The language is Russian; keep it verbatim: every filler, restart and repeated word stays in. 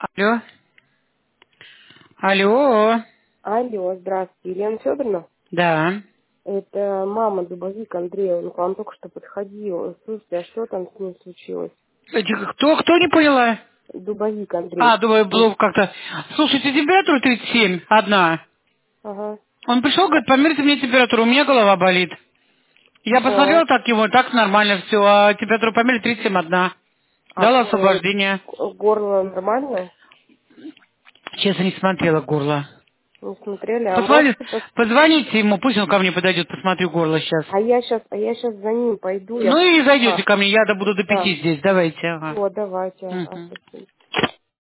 Алло. Алло. Алло, здравствуйте, Елена Федоровна. Да. Это мама Дубовик Андрея, он к вам только что подходил. Слушайте, а что там с ним случилось? Эти, кто, кто не поняла? Дубовик А, Андрей. думаю, Он- было как-то. Слушайте, температура тридцать семь, одна. Ага. Он пришел, говорит, померьте мне температуру, у меня голова болит. Я А, посмотрела так его, так нормально все, а температуру померили тридцать семь, одна. а Дала горло, освобождение. горло нормально? Честно, не смотрела горло. Не смотрели? А Посмотри, можете пос... позвоните ему, пусть он ко мне подойдет, посмотрю горло сейчас. А я сейчас, а я сейчас за ним пойду. Я... Ну и зайдете А, ко мне, я до буду до да. пяти здесь, давайте. Ага. О, давайте. Ага, Мгм. спасибо.